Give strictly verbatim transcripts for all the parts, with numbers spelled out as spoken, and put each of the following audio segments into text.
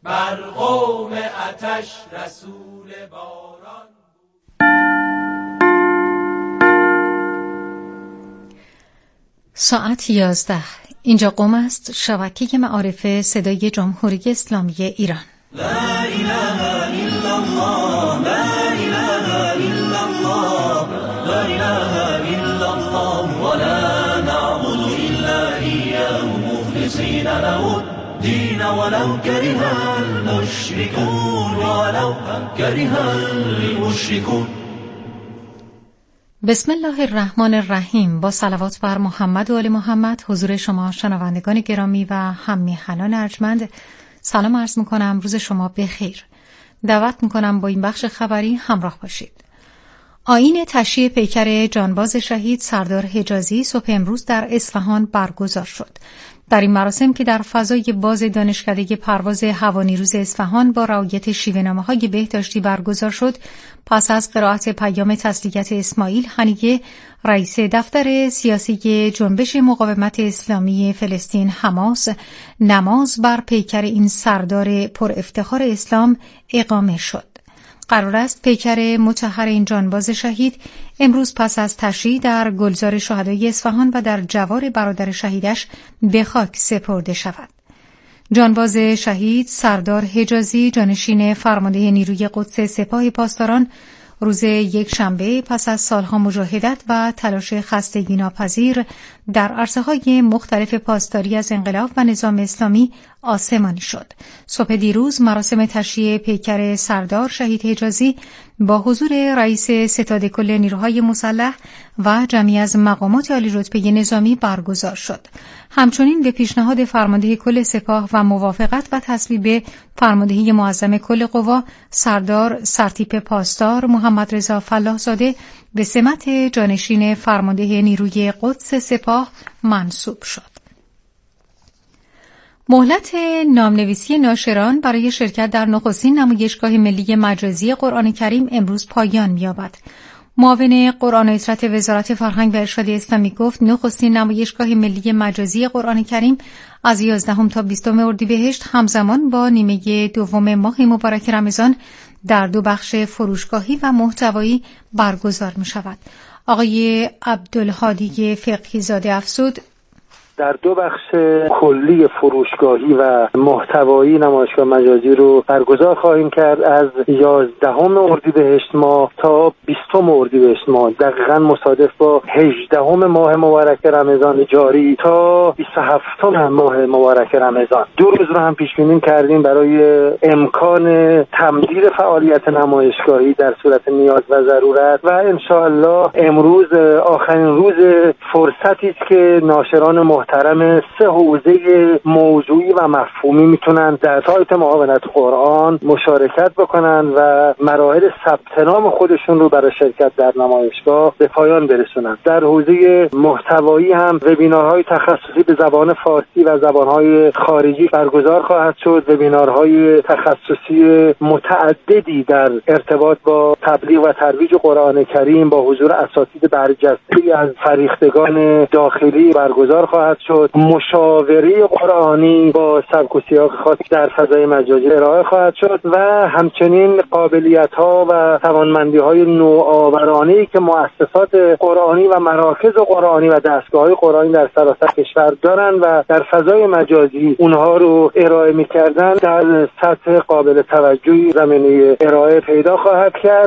بر قوم آتش رسول باران. ساعت یازده. اینجا قم است، شبکه معارف صدای جمهوری اسلامی ایران. لا اله الا الله، لا اله الا الله، لا اله الا الله، ولا نعبد الا اياه مخلصین له الدين ولو كره المشركون، ولو كره المشركون. بسم الله الرحمن الرحیم. با صلوات بر محمد و آل محمد حضور شما شنوندگان گرامی و هم‌میهنان ارجمند سلام عرض میکنم. روز شما بخیر. دعوت میکنم با این بخش خبری همراه باشید. آیین تشییع پیکر جانباز شهید سردار حجازی صبح امروز در اصفهان برگزار شد. در این مراسم که در فضای باز دانشکده پرواز هوانیروز اصفهان با رعایت شیوه‌نامه‌های بهداشتی برگزار شد، پس از قرائت پیام تسلیت اسماعیل هنیه رئیس دفتر سیاسی جنبش مقاومت اسلامی فلسطین حماس، نماز بر پیکر این سردار پر افتخار اسلام اقامه شد. قرار است پیکر مطهر این جانباز شهید امروز پس از تشییع در گلزار شهدای اصفهان و در جوار برادر شهیدش به خاک سپرده شود. جانباز شهید سردار حجازی جانشین فرمانده نیروی قدس سپاه پاسداران روز یک شنبه پس از سالها مجاهدت و تلاش خستگی ناپذیر در عرصه‌های مختلف پاسداری از انقلاب و نظام اسلامی آسمانی شد. صبح دیروز مراسم تشییع پیکر سردار شهید حجازی با حضور رئیس ستاد کل نیروهای مسلح و جمعی از مقامات عالی رتبه نظامی برگزار شد. همچنین به پیشنهاد فرمانده کل سپاه و موافقت و تصویب فرماندهی معظم کل قوا، سردار سرتیپ پاسدار محمد رضا فلاح‌زاده به سمت جانشین فرمانده نیروی قدس سپاه منصوب شد. مهلت نامنویسی ناشران برای شرکت در نخستین نمایشگاه ملی مجازی قرآن کریم امروز پایان می‌یابد. معاون قرآن و اطلاعات وزارت فرهنگ و ارشاد اسلامی گفت نخستین نمایشگاه ملی مجازی قرآن کریم از یازدهم تا بیستم اردیبهشت همزمان با نیمه دوم ماه مبارک رمضان در دو بخش فروشگاهی و محتوایی برگزار می‌شود. آقای عبدالهادی فقیه زاده افزود در دو بخش کلی فروشگاهی و محتوایی نمایشگاه مجازی رو برگزار خواهیم کرد. از یازدهم اردیبهشت ماه تا بیستم اردیبهشت ماه، دقیقاً مصادف با هجدهم ماه مبارک رمضان جاری تا بیست و هفتم ماه مبارک رمضان. دو روز رو هم پیش بینی کردیم برای امکان تمدید فعالیت نمایشگاهی در صورت نیاز و ضرورت و ان شاء الله امروز آخرین روز فرصتی است که ناشران محترم سه حوزه موضوعی و مفهومی میتونن در سایت معاونت قرآن مشارکت بکنن و مراحل ثبت نام خودشون رو برای شرکت در نمایشگاه به پایان برسونن. در حوزه محتوایی هم وبینارهای تخصصی به زبان فارسی و زبانهای خارجی برگزار خواهد شد. وبینارهای تخصصی متعددی در ارتباط با تبلیغ و ترویج قرآن کریم با حضور اساتید برجسته از فریختگان داخلی برگزار خواهد شد. مشاوره قرآنی با سبک و سیاق خاص در فضای مجازی ارائه خواهد شد و همچنین قابلیت‌ها و توانمندی‌های نوآورانه‌ای که مؤسسات قرآنی و مراکز قرآنی و دستگاه‌های قرآنی در سراسر کشور دارن و در فضای مجازی اونها رو ارائه می‌کردن در سطح قابل توجهی زمینه ارائه پیدا خواهد کرد.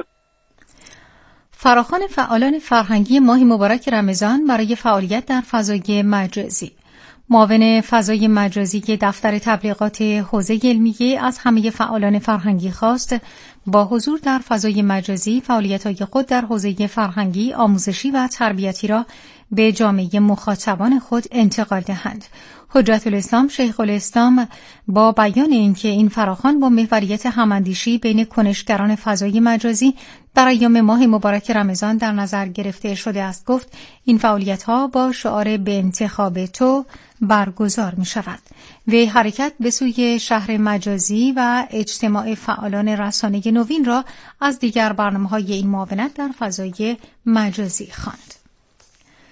فراخوان فعالان فرهنگی ماه مبارک رمضان برای فعالیت در فضای مجازی. معاون فضای مجازی که دفتر تبلیغات حوزه علمیه از همه فعالان فرهنگی خواست با حضور در فضای مجازی فعالیت‌های خود در حوزه فرهنگی، آموزشی و تربیتی را به جامعه مخاطبان خود انتقال دهند. حجت الاسلام شیخ الاسلام با بیان اینکه این فراخوان با محوریت هماندیشی بین کنشگران فضای مجازی در ایام ماه مبارک رمضان در نظر گرفته شده است گفت این فعالیت‌ها با شعار به انتخاب تو برگزار می شود. وی حرکت به سوی شهر مجازی و اجتماع فعالان رسانه نوین را از دیگر برنامه‌های این معاونت در فضای مجازی خواند.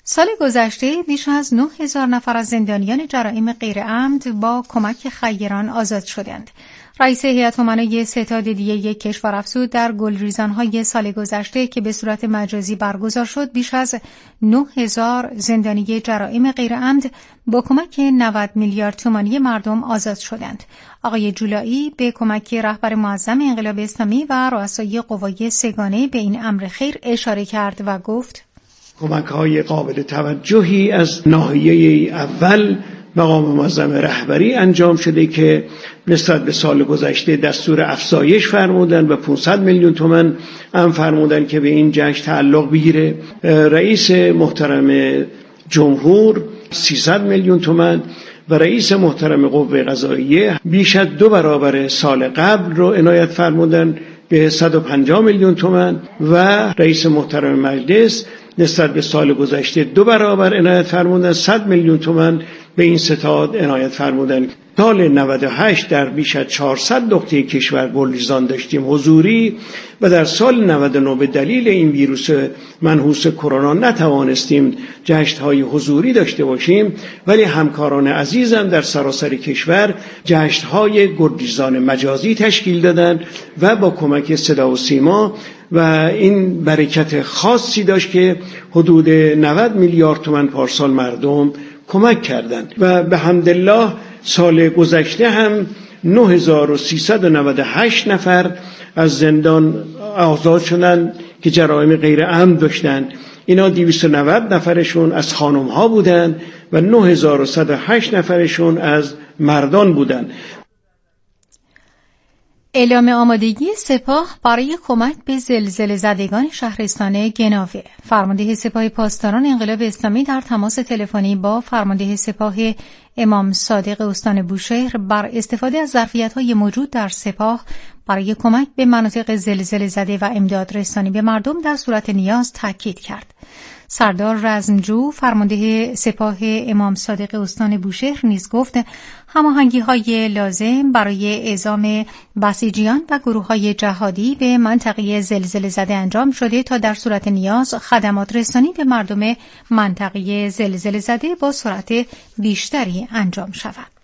سال گذشته بیش از نه هزار نفر از زندانیان جرایم غیرعمد با کمک خیران آزاد شدند. رئیس هیئت امنای ستاد دیه کشور افزود در گلریزان‌های سال گذشته که به صورت مجازی برگزار شد بیش از نه هزار زندانی جرایم غیرعمد با کمک نود میلیارد تومانی مردم آزاد شدند. آقای جولایی به کمک رهبر معظم انقلاب اسلامی و رؤسای قوای سگانه به این امر خیر اشاره کرد و گفت: کمک‌های قابل توجهی از ناحیه اول مقام معظم رهبری انجام شده که نسبت به سال گذشته دستور افزایش فرمودن و پانصد میلیون تومان هم فرمودن که به این جشن تعلق بگیره. رئیس محترم جمهور سیصد میلیون تومان و رئیس محترم قوه قضاییه بیش از دو برابر سال قبل رو عنایت فرمودن به صد و پنجاه میلیون تومان و رئیس محترم مجلس نسبت به سال گذشته دو برابر عنایت فرمودن صد میلیون تومان به این ستاد عنایت فرمودن. سال نود و هشت در بیش از چهارصد نقطه کشور گلریزان داشتیم حضوری و در سال نود و نه به دلیل این ویروس منحوس کرونا نتوانستیم جشن‌های حضوری داشته باشیم، ولی همکاران عزیزم در سراسر کشور جشن‌های گلریزان مجازی تشکیل دادند و با کمک صدا و سیما و این برکت خاصی داشت که حدود نود میلیارد تومان پارسال مردم کمک کردند و به حمدالله سال گذشته هم نه هزار و سیصد و نود و هشت نفر از زندان آزاد شدند که جرایم غیر عمد داشتند. اینا دویست و نود نفرشون از خانم ها بودند و نه هزار و صد و هشت نفرشون از مردان بودند. اعلام آمادگی سپاه برای کمک به زلزله زدگان شهرستان گناوه. فرمانده سپاه پاسداران انقلاب اسلامی در تماس تلفنی با فرمانده سپاه امام صادق استان بوشهر بر استفاده از ظرفیت‌های موجود در سپاه برای کمک به مناطق زلزله زده و امداد رسانی به مردم در صورت نیاز تاکید کرد. سردار رزمجو فرمانده سپاه امام صادق استان بوشهر نیز گفت هماهنگی‌های لازم برای اعزام بسیجیان و گروه‌های جهادی به منطقه زلزله زده انجام شده تا در صورت نیاز خدمات رسانی به مردم منطقه زلزله زده با سرعت بیشتری انجام شود.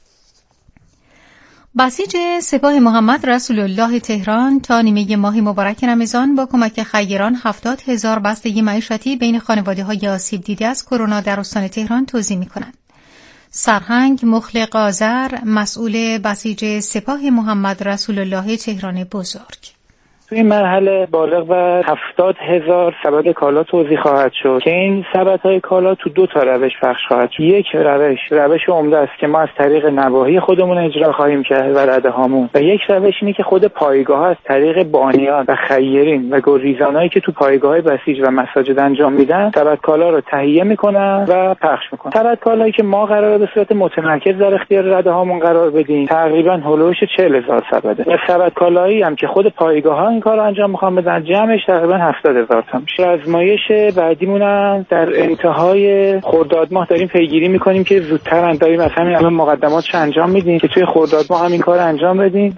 بسیج سپاه محمد رسول الله تهران تا نیمه ماه مبارک رمضان با کمک خیران هفتاد هزار بستگی معیشتی بین خانواده‌های آسیب دیده از کرونا در استان تهران توزیع می‌کنند. سرهنگ مخلق آذر مسئول بسیج سپاه محمد رسول الله تهران بزرگ: تو این مرحله بالغ بر هفتاد هزار سبد کالا توزیع خواهد شد که این سبدهای کالا تو دو تا روش پخش خواهد شد. یک روش روش عمده است که ما از طریق نواحی خودمون اجرا خواهیم کرد و رده هامون، و یک روش اینه که خود پایگاه از طریق بانیان و خیرین و گلریزانایی که تو پایگاه‌های بسیج و مساجد انجام میدن سبد کالا رو تهیه میکنن و پخش میکنن. سبد کالایی که ما قراره به صورت متمرکز در اختیار رده هامون قرار بدیم تقریبا هولوش چهل هزار سبده و سبد کالایی هم که خود پایگاه‌ها کار انجام میخوام بدن جمعش تقریبا هفتاد هزار تا میشه. آزمایش بعدیمون هم در انتهای خرداد ماه داریم پیگیری میکنیم که زودتر داریم از همین الان مقدماتش انجام میدیم که توی خرداد ماه همین کار انجام بدیم.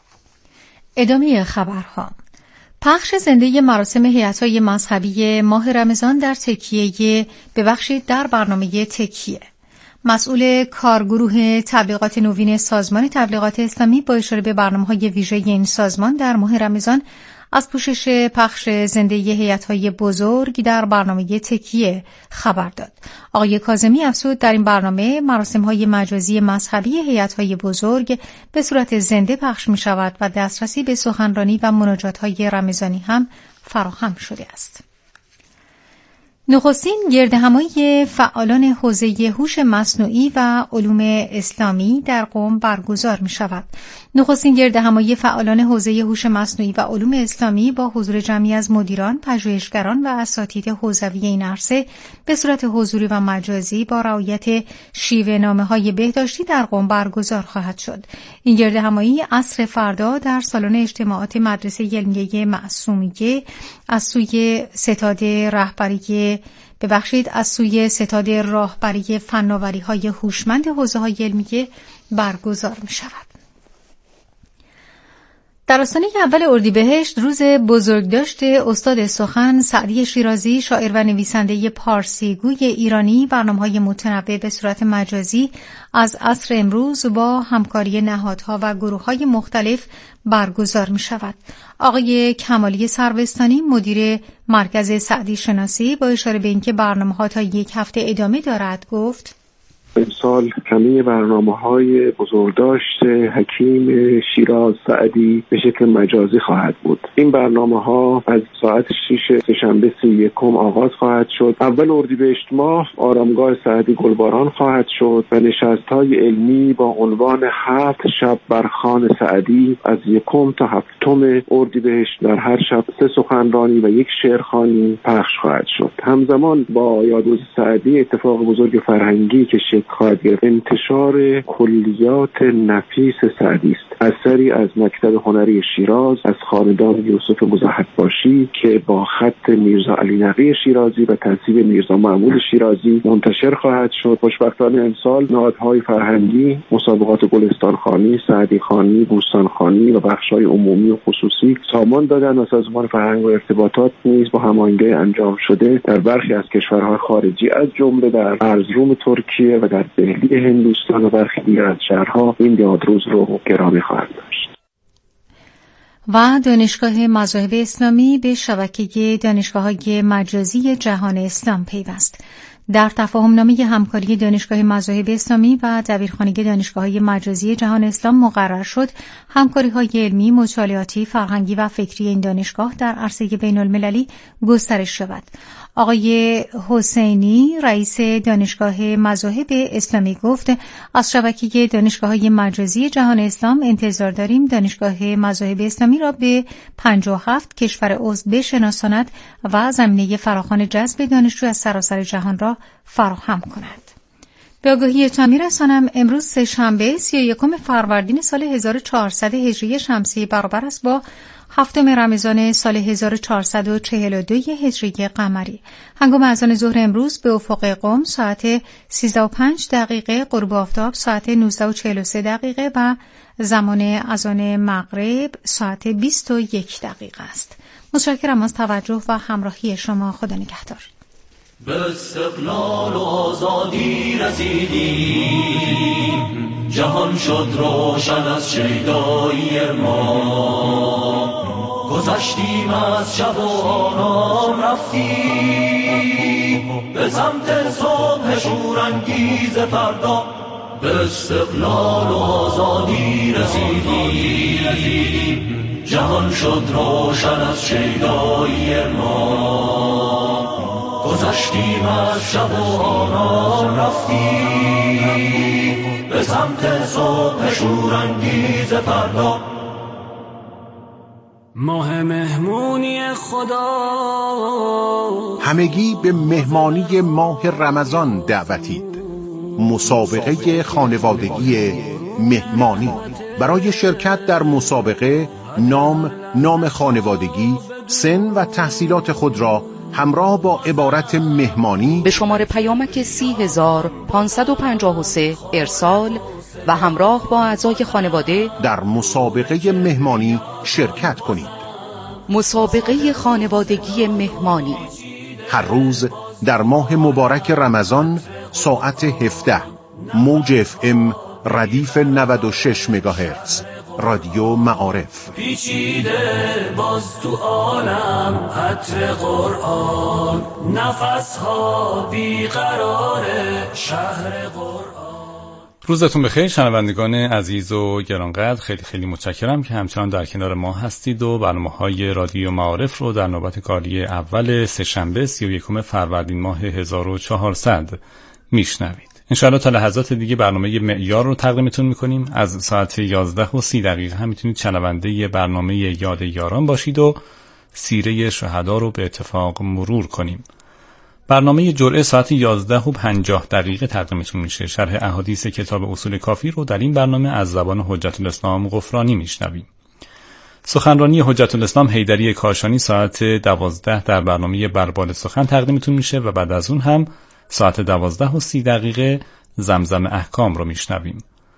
ادامه خبرها: پخش زنده مراسم هیئت‌های مذهبی ماه رمضان در تکیه ببخشید در برنامه تکیه. مسئول کارگروه تبلیغات نوین سازمان تبلیغات اسلامی با اشاره به برنامه‌های ویژه این سازمان در ماه رمضان از پوشش پخش زنده هیئت‌های بزرگ در برنامه تکیه خبر داد. آقای کاظمی افزود در این برنامه مراسم‌های مجازی مذهبی هیئت‌های بزرگ به صورت زنده پخش می‌شود و دسترسی به سخنرانی و مناجات‌های رمضانی هم فراهم شده است. نخستین گردهمایی فعالان حوزه هوش مصنوعی و علوم اسلامی در قم برگزار می شود. نخستین گردهمایی فعالان حوزه هوش مصنوعی و علوم اسلامی با حضور جمعی از مدیران، پژوهشگران و اساتید حوزوی این عرصه به صورت حضوری و مجازی با رعایت شیوه نامه‌های بهداشتی در قم برگزار خواهد شد. این گردهمایی عصر فردا در سالن اجتماعات مدرسه علمیه معصومیه از سوی ستاد رهبری ببخشید از سوی ستاد راهبری فناوری‌های هوشمند حوزه‌های علمیه برگزار می‌شود. در آستانه اول اردیبهشت روز بزرگداشت استاد سخن سعدی شیرازی، شاعر و نویسنده پارسی گوی ایرانی، برنامه‌های متنوع به صورت مجازی از عصر امروز با همکاری نهادها و گروه‌های مختلف برگزار می‌شود. آقای کمالی سروستانی، مدیر مرکز سعدی شناسی، با اشاره به اینکه برنامه‌ها تا یک هفته ادامه دارد گفت: امسال همه برنامه‌های بزرگداشت حکیم شیراز سعدی به شکل مجازی خواهد بود. این برنامه‌ها از ساعت شش سه‌شنبه سی و یکم آغاز خواهد شد. اول اردیبهشت ماه آرامگاه سعدی گلباران خواهد شد و نشست‌های علمی با عنوان هفت شب بر خوان سعدی از یکم تا هفتم اردیبهشت در هر شب سه سخنرانی و یک شعرخوانی پخش خواهد شد. همزمان با یادروز سعدی اتفاق بزرگ فرهنگی که خواهد گرفت انتشار کلیات نفیس سعدی است، اثری از مکتب هنری شیراز از خاندان یوسف مزاحم‌باشی که با خط میرزا علی نقی شیرازی و تنظیم میرزا معمول شیرازی منتشر خواهد شد. خوشبختانه امسال نهادهای فرهنگی، مسابقات گلستانخوانی، سعدیخوانی، بوستانخوانی و بخش‌های عمومی و خصوصی سامان دادن و سازمان فرهنگ و ارتباطات نیز با هماهنگی انجام شده در برخی از کشورهای خارجی از جمله در ارزروم ترکیه و در دهلی هندوستان و برخی دیگر از شهرها این یادروز رو گرامی خواهد داشت. و دانشگاه مذاهب اسلامی به شبکه دانشگاه‌های مجازی جهان اسلام پیوست. در تفاهم‌نامه همکاری دانشگاه مذاهب اسلامی و دبیرخانه دانشگاه‌های مجازی جهان اسلام مقرر شد همکاری‌های علمی، مطالعاتی، فرهنگی و فکری این دانشگاه در عرصه بین‌المللی گسترش یابد. آقای حسینی، رئیس دانشگاه مذاهب اسلامی، گفت از شبکه دانشگاه‌های مجازی جهان اسلام انتظار داریم دانشگاه مذاهب اسلامی را به پنجاه و هفت کشور عضو بشناساند و زمینه فراخوان جذب دانشجو از سراسر جهان را فراهم کند. به آگاهیتان می‌رسانم امروز سه شنبه سی و یکم فروردین سال هزار و چهارصد هجری شمسی برابر است با هفتم رمضان سال هزار و چهارصد و چهل و دو هجری قمری. هنگام اذان ظهر امروز به افق قم ساعت سیزده و پنج دقیقه، غروب آفتاب ساعت نوزده و چهل و سه دقیقه و زمان اذان مغرب ساعت بیست و یک دقیقه است. متشکرم از توجه و همراهی شما. خدا نگهدار. به استقلال و آزادی رسیدیم، جهان شد روشن از شیدایی ما، گذشتیم از شب و آرام رفتیم به سمت صبح شورانگیز فردا. به استقلال و آزادی رسیدیم، جهان شد روشن از شیدایی ما، گذشتیم از شب و آرام رفتیم به سمت صبح شورانگیز فردا. ماه مهمونی خدا، همگی به مهمانی ماه رمضان دعوتید. مسابقه خانوادگی مهمانی. برای شرکت در مسابقه نام، نام خانوادگی، سن و تحصیلات خود را همراه با عبارت مهمانی به شماره پیامک سی هزار پانصد و پنجاه و سه ارسال و همراه با اعضای خانواده در مسابقه مهمانی شرکت کنید. مسابقه خانوادگی مهمانی هر روز در ماه مبارک رمضان ساعت هفده، موج اف ام ردیف نود و شش مگاهرتز، رادیو معارف. پیچیده باز تو عالم عطر قرآن، نفسها بیقرار شهر قرآن. روزتون بخیر شنوندگان عزیز و گرانقدر. خیلی خیلی متشکرم که همچنان در کنار ما هستید و برنامه‌های رادیو معارف رو در نوبت کاری اول سه‌شنبه سی و یکم فروردین ماه هزار و چهارصد میشنوید. انشاءالله تا لحظات دیگه برنامه معیار رو تقدیمتون میکنیم. از ساعت یازده و سی دقیقه هم میتونید شنونده برنامه یاد یاران باشید و سیره شهدا رو به اتفاق مرور کنیم. برنامه جرعه ساعت یازده و پنجاه دقیقه تقدیمتون میشه. شرح احادیث کتاب اصول کافی رو در این برنامه از زبان حجت الاسلام غفرانی میشنویم. سخنرانی حجت الاسلام حیدری کاشانی ساعت دوازده در برنامه بربال سخن تقدیمتون میشه و بعد از اون هم ساعت دوازده و سی دقیقه زمزم احکام رو میشنویم.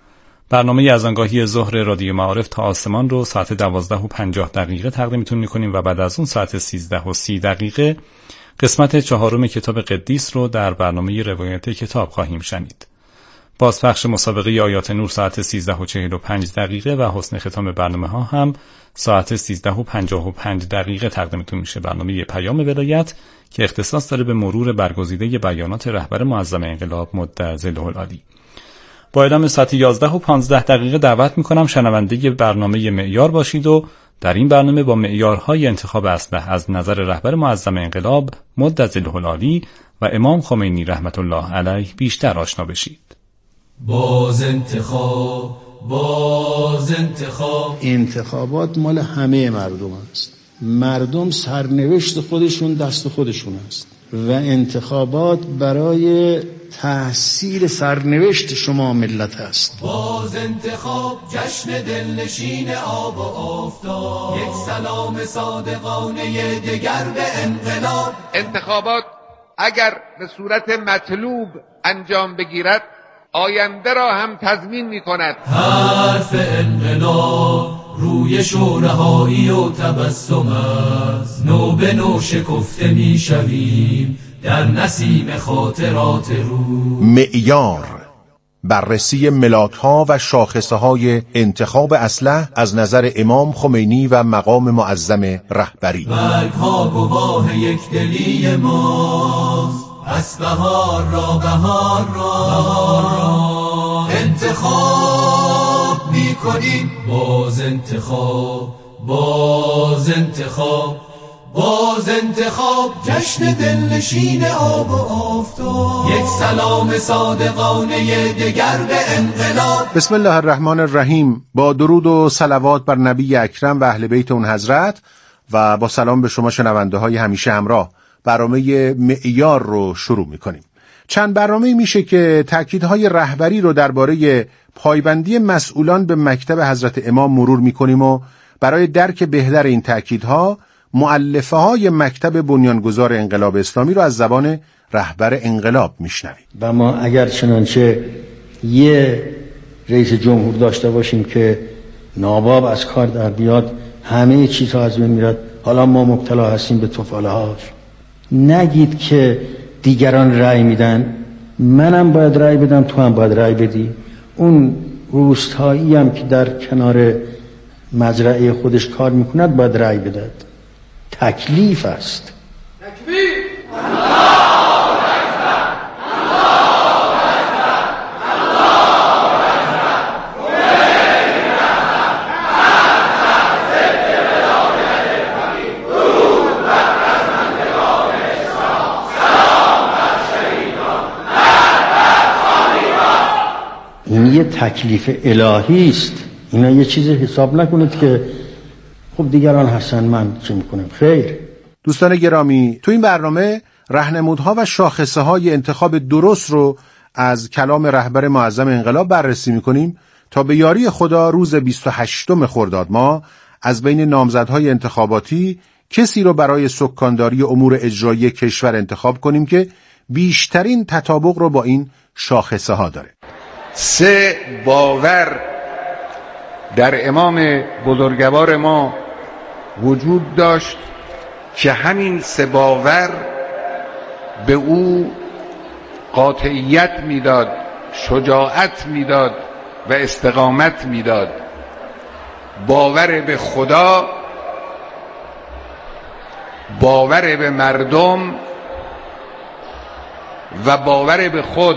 برنامه اذانگاهی ظهر رادیو معارف تا آسمان رو ساعت دوازده و پنجاه دقیقه تقدیمتون میکنیم و بعد از اون ساعت سیزده و سی دقیقه قسمت چهارم کتاب قدیس رو در برنامه روایت کتاب خواهیم شنید. بازپخش مسابقه آیات نور ساعت سیزده و چهل و پنج دقیقه و حسن ختام برنامه ها هم ساعت سیزده و پنجاه و پنج دقیقه تقدیمتون میشه. برنامه پیام ولایت که اختصاص داره به مرور برگزیده بیانات رهبر معظم انقلاب مد ظله العالی. با اعلام ساعت یازده و پانزده دقیقه دعوت میکنم شنونده برنامه معیار باشید و در این برنامه با معیارهای انتخاب اسلحه از نظر رهبر معظم انقلاب مد ظله العالی و امام خمینی رحمت الله علیه بیشتر آشنا بشید. باز انتخاب باز انتخاب انتخابات مال همه مردم است. مردم سرنوشت خودشون دست خودشون است و انتخابات برای تحصیل سرنوشت شما ملت است. باز انتخاب جشن دلنشین آب و آفتاب، یک سلام صادقانه دگر به انقلاب. انتخابات اگر به صورت مطلوب انجام بگیرد آینده را هم تضمین می کند. حرف انقلاب روی شورهایی و تبسم است، نو به نو شکفته می شویم در نسیم خاطرات رو. معیار بررسی ملاک‌ها و شاخصه‌های انتخاب اسلحه از نظر امام خمینی و مقام معظم رهبری. برگ‌ها گواه یک دلی ماست، پس بهار را بهار را, بهار را انتخاب می کنیم. باز انتخاب باز انتخاب باز انتخاب جشن دلنشین آب و آفتاب، یک سلام صادقانه دگر به انقلاب. بسم الله الرحمن الرحیم. با درود و صلوات بر نبی اکرم و اهل بیت اون حضرت و با سلام به شما شنونده های همیشه همراه، برنامه معیار رو شروع میکنیم. چند برنامه میشه که تأکیدهای رهبری رو درباره پایبندی مسئولان به مکتب حضرت امام مرور میکنیم و برای درک بهتر این تأکیدها مؤلفه های مکتب بنیانگذار انقلاب اسلامی رو از زبان رهبر انقلاب میشنویم. و ما اگر چنانچه یه رئیس جمهور داشته باشیم که ناباب از کار در بیاد، همه چیزها از بین میرد، حالا ما مبتلا هستیم به توفاله هاش. نگید که دیگران رأی میدن، منم باید رأی بدم، تو هم باید رأی بدی. اون روستایی هم که در کنار مزرعه خودش کار میکند باید رأی بدهد. تکلیف است. تکبیر. این یه تکلیف الهی است. اینا یه چیز حساب نکنید که خب دیگران هستن من چه میکنم. خیر. دوستان گرامی، تو این برنامه راهنمودها و شاخصه های انتخاب درست رو از کلام رهبر معظم انقلاب بررسی میکنیم تا به یاری خدا روز بیست و هشتم خرداد ماه از بین نامزدهای انتخاباتی کسی رو برای سکانداری امور اجرایی کشور انتخاب کنیم که بیشترین تطابق رو با این شاخصه ها داره. سه باور در امام بزرگوار ما وجود داشت که همین سه باور به او قاطعیت میداد، شجاعت میداد و استقامت میداد. باور به خدا، باور به مردم و باور به خود.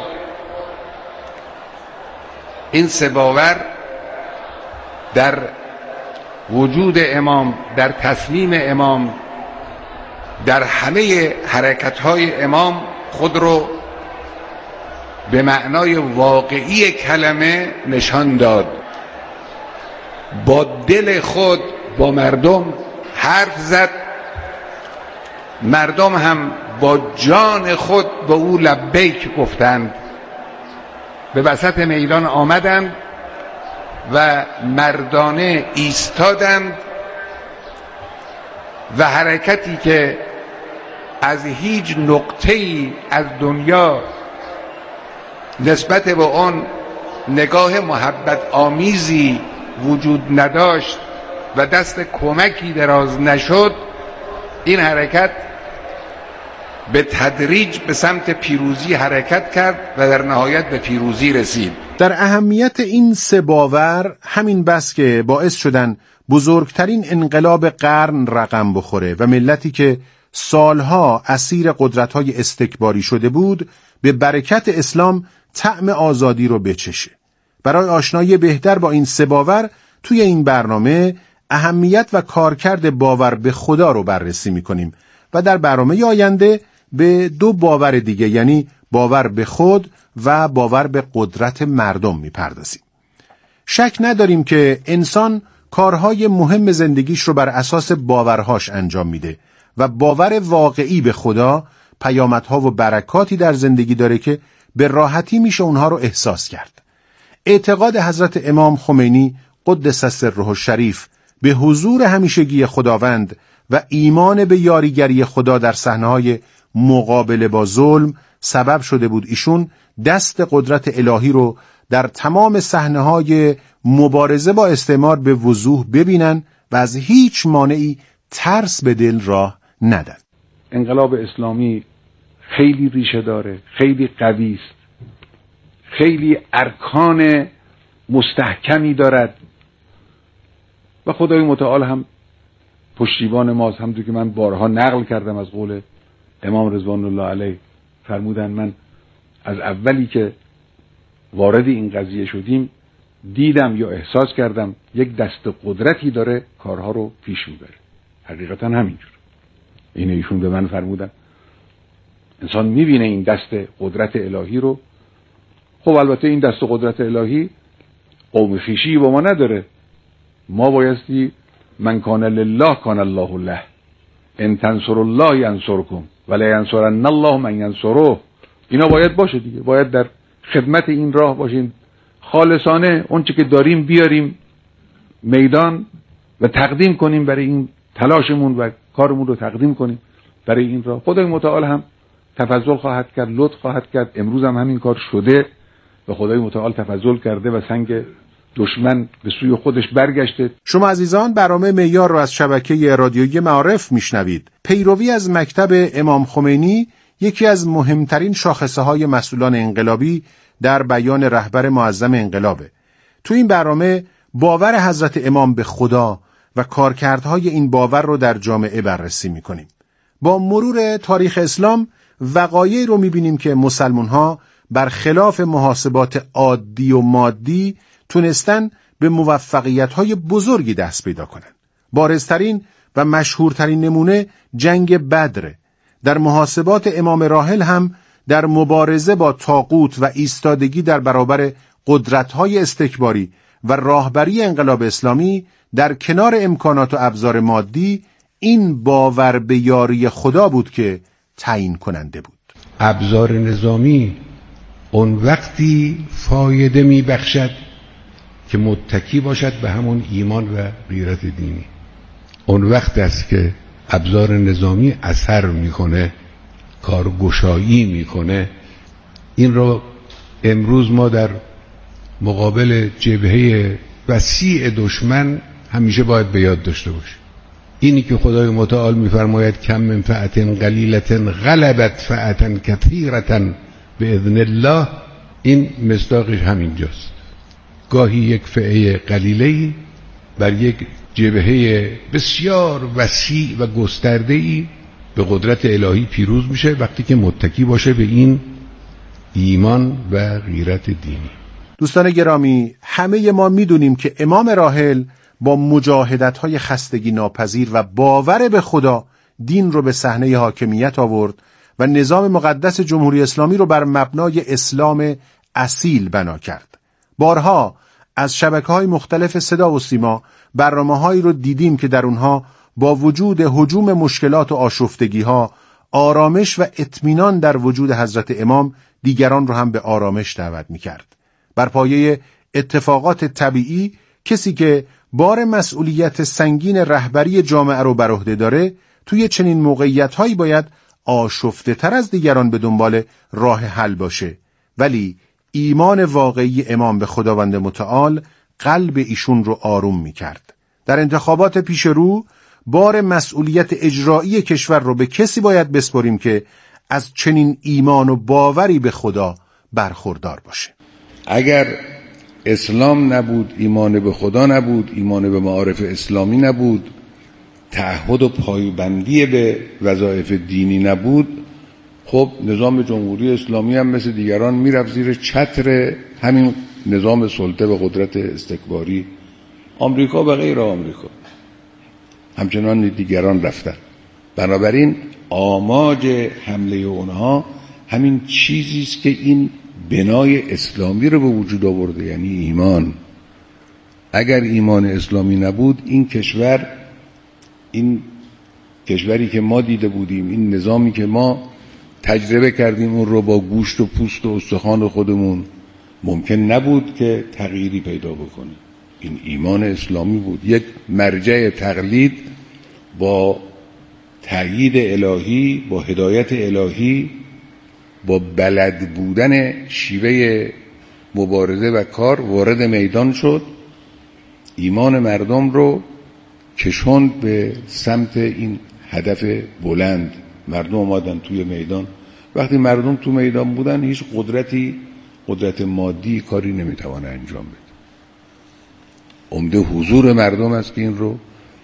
این سه باور در وجود امام، در تصمیم امام، در همه حرکت‌های امام خود رو به معنای واقعی کلمه نشان داد. با دل خود با مردم حرف زد، مردم هم با جان خود به او لبیک گفتند. به وسط میدان آمدند و مردانه ایستادند و حرکتی که از هیچ نقطه‌ای از دنیا نسبت به آن نگاه محبت آمیزی وجود نداشت و دست کمکی دراز نشد، این حرکت به تدریج به سمت پیروزی حرکت کرد و در نهایت به پیروزی رسید. در اهمیت این سه باور همین بس که باعث شدن بزرگترین انقلاب قرن رقم بخوره و ملتی که سالها اسیر قدرت‌های استکباری شده بود به برکت اسلام طعم آزادی رو بچشه. برای آشنایی بهتر با این سه باور توی این برنامه اهمیت و کارکرد باور به خدا رو بررسی می‌کنیم و در برنامه آینده به دو باور دیگه، یعنی باور به خود و باور به قدرت مردم می‌پردازیم. شک نداریم که انسان کارهای مهم زندگیش رو بر اساس باورهاش انجام میده و باور واقعی به خدا پیامدها و برکاتی در زندگی داره که به راحتی میشه اونها رو احساس کرد. اعتقاد حضرت امام خمینی قدس سره الشریف به حضور همیشگی خداوند و ایمان به یاریگری خدا در صحنه‌های مقابله با ظلم سبب شده بود ایشون دست قدرت الهی رو در تمام صحنه‌های مبارزه با استعمار به وضوح ببینن و از هیچ مانعی ترس به دل راه ندن. انقلاب اسلامی خیلی ریشه داره، خیلی قوی است، خیلی ارکان مستحکمی دارد و خدای متعال هم پشتیبان ماست. همونطور که من بارها نقل کردم از قول امام رضوان الله علیه، فرمودن من از اولی که وارد این قضیه شدیم دیدم یا احساس کردم یک دست قدرتی داره کارها رو پیش میبره. حقیقتا همینجور. این ایشون به من فرمودن. انسان میبینه این دست قدرت الهی رو. خب البته این دست قدرت الهی قوم خویشی با ما نداره. ما بایستی من کان لله کان الله له، ان تنصر الله ینصرکم ولا ینصرن الله من ینصره. اینا باید باشه دیگه، باید در خدمت این راه باشیم، خالصانه اون چه که داریم بیاریم میدان و تقدیم کنیم برای این تلاشمون و کارمون رو تقدیم کنیم برای این راه. خدای متعال هم تفضل خواهد کرد، لطف خواهد کرد. امروز هم همین کار شده و خدای متعال تفضل کرده و سنگ دشمن به سوی خودش برگشته. شما عزیزان برنامه معیار رو از شبکه رادیویی معارف میشنوید. پیروی از مکتب امام خمینی یکی از مهمترین شاخصه های مسئولان انقلابی در بیان رهبر معظم انقلابه. تو این برنامه باور حضرت امام به خدا و کارکردهای این باور رو در جامعه بررسی میکنیم. با مرور تاریخ اسلام وقایعی رو میبینیم که مسلمان‌ها برخلاف محاسبات عادی و مادی تونستن به موفقیت‌های بزرگی دست پیدا کنن. بارزترین و مشهورترین نمونه جنگ بدره. در محاسبات امام راحل هم در مبارزه با طاغوت و ایستادگی در برابر قدرت‌های استکباری و راهبری انقلاب اسلامی در کنار امکانات و ابزار مادی این باور به یاری خدا بود که تعیین کننده بود. ابزار نظامی اون وقتی فایده می بخشد که متکی باشد به همون ایمان و غیرت دینی. اون وقت است که ابزار نظامی اثر میکنه، کارگشایی میکنه. این رو امروز ما در مقابل جبهه وسیع دشمن همیشه باید به یاد داشته باشیم. اینی که خدای متعال میفرماید کم من فئة قلیلة غلبت فئة کثیرة باذن الله، این مصداقش همینجاست. گاهی یک فئه قلیله‌ای بر یک جبهه بسیار وسیع و گسترده‌ای به قدرت الهی پیروز میشه وقتی که متکی باشه به این ایمان و غیرت دینی. دوستان گرامی، همه ما میدونیم که امام راحل با مجاهدت‌های خستگی ناپذیر و باور به خدا دین رو به صحنه حاکمیت آورد و نظام مقدس جمهوری اسلامی رو بر مبنای اسلام اصیل بنا کرد. بارها از شبکه‌های مختلف صدا و سیما برنامه‌هایی رو دیدیم که در اونها با وجود هجوم مشکلات و آشفتگی‌ها آرامش و اطمینان در وجود حضرت امام دیگران رو هم به آرامش دعوت می‌کرد. بر پایه اتفاقات طبیعی کسی که بار مسئولیت سنگین رهبری جامعه رو بر عهده داره توی چنین موقعیت‌هایی باید آشفته تر از دیگران به دنبال راه حل باشه، ولی ایمان واقعی امام به خداوند متعال قلب ایشون رو آروم می کرد. در انتخابات پیش رو بار مسئولیت اجرایی کشور رو به کسی باید بسپاریم که از چنین ایمان و باوری به خدا برخوردار باشه. اگر اسلام نبود، ایمان به خدا نبود، ایمان به معارف اسلامی نبود، تعهد و پایبندی به وظایف دینی نبود، خب نظام جمهوری اسلامی هم مثل دیگران میرفت زیر چتر همین نظام سلطه و قدرت استکباری آمریکا و غیر آمریکا، همچنان دیگران رفتن. بنابراین آماج حمله اونها همین چیزی است که این بنای اسلامی رو به وجود آورده، یعنی ایمان. اگر ایمان اسلامی نبود، این کشور، این کشوری که ما دیده بودیم، این نظامی که ما تجربه کردیم، اون رو با گوشت و پوست و استخوان خودمون ممکن نبود که تغییری پیدا بکنه. این ایمان اسلامی بود، یک مرجع تقلید با تأیید الهی، با هدایت الهی، با بلد بودن شیوه مبارزه و کار وارد میدان شد، ایمان مردم رو کشوند به سمت این هدف بلند. مردم آمدن توی میدان. وقتی مردم تو میدان بودن، هیچ قدرتی، قدرت مادی کاری نمیتوانه انجام بده. عمده حضور مردم است که این رو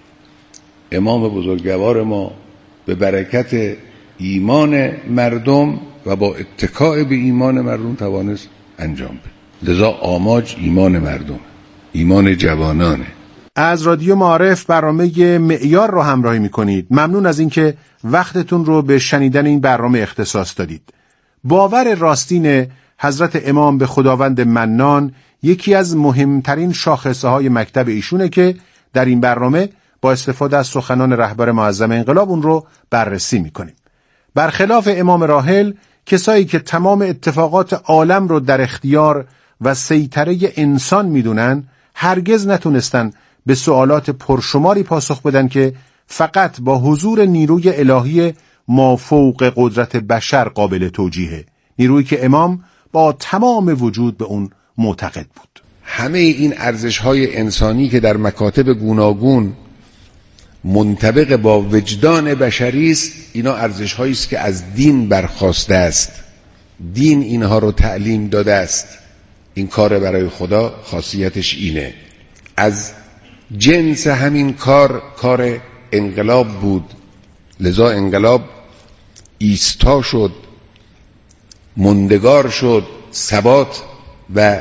امام بزرگوار ما به برکت ایمان مردم و با اتکاء به ایمان مردم توانست انجام بده. لذا آماج ایمان مردم، ایمان جوانانه. از رادیو معارف برنامه معیار رو همراهی میکنید. ممنون از اینکه وقتتون رو به شنیدن این برنامه اختصاص دادید. باور راستین حضرت امام به خداوند منان یکی از مهمترین شاخصه های مکتب ایشونه که در این برنامه با استفاده از سخنان رهبر معظم انقلاب اون رو بررسی میکنیم. برخلاف امام راحل، کسایی که تمام اتفاقات عالم رو در اختیار و سیطره انسان میدونن، هرگز نتونستن به سوالات پرشماری پاسخ بدن که فقط با حضور نیروی الهی مافوق قدرت بشر قابل توجیهه، نیرویی که امام با تمام وجود به اون معتقد بود. همه این ارزش‌های انسانی که در مکاتب گوناگون منطبق با وجدان بشری است، اینا ارزش‌هایی است که از دین برخواسته است. دین اینها رو تعلیم داده است. این کار برای خدا خاصیتش اینه. از جنس همین کار کار انقلاب بود. لذا انقلاب ایستا شد، مندگار شد، ثبات و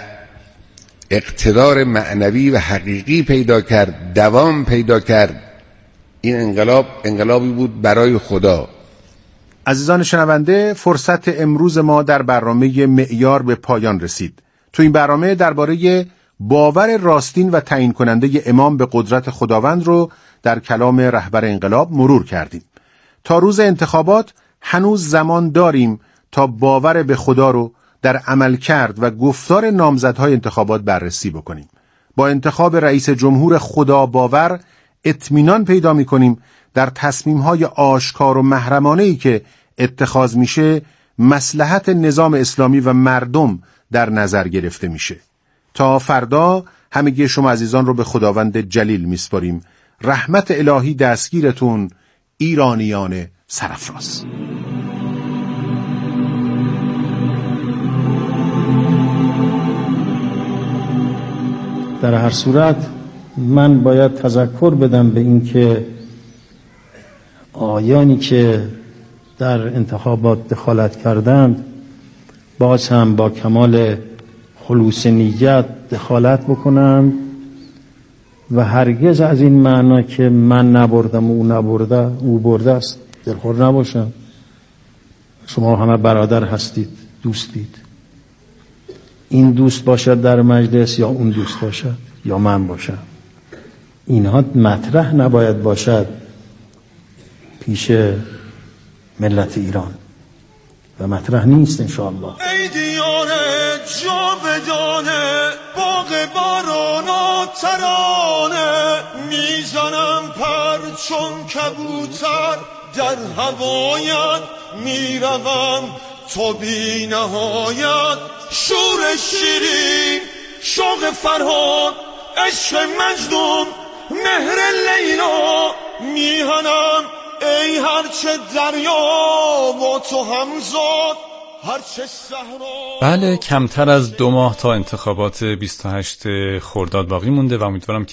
اقتدار معنوی و حقیقی پیدا کرد، دوام پیدا کرد. این انقلاب انقلابی بود برای خدا. عزیزان شنونده، فرصت امروز ما در برنامه معیار به پایان رسید. تو این برنامه درباره باور راستین و تعیین کننده امام به قدرت خداوند رو در کلام رهبر انقلاب مرور کردیم. تا روز انتخابات هنوز زمان داریم تا باور به خدا رو در عملکرد و گفتار نامزدهای انتخابات بررسی بکنیم. با انتخاب رئیس جمهور خدا باور اطمینان پیدا می‌کنیم در تصمیم‌های آشکار و محرمانه‌ای که اتخاذ میشه مصلحت نظام اسلامی و مردم در نظر گرفته میشه. تا فردا همگی شما عزیزان رو به خداوند جلیل میسپاریم. رحمت الهی دستگیرتون، ایرانیان سرفراز. در هر صورت من باید تذکر بدم به این که آیانی که در انتخابات دخالت کردند باز هم با کمال خلوص نیت دخالت بکنند و هرگز از این معنا که من نبردم و او نبرده او برده است دلخور نباشم. شما همه برادر هستید، دوستید. این دوست باشد در مجلس یا اون دوست باشد یا من باشم، اینها مطرح نباید باشد پیش ملت ایران و مطرح نیست انشاءالله. ای دیاره جاودانه باغ بارانا ترانه میزنم پر چون کبوتر در هوایت میروم تو بی نهایت شور شیرین شوق فرهاد عشق مجنون مهر لیلا میهنم ای هرچه دریا با تو همزاد هرچه صحرا. بله کمتر از دو ماه تا انتخابات بیست و هشت خرداد باقی مونده و امیدوارم که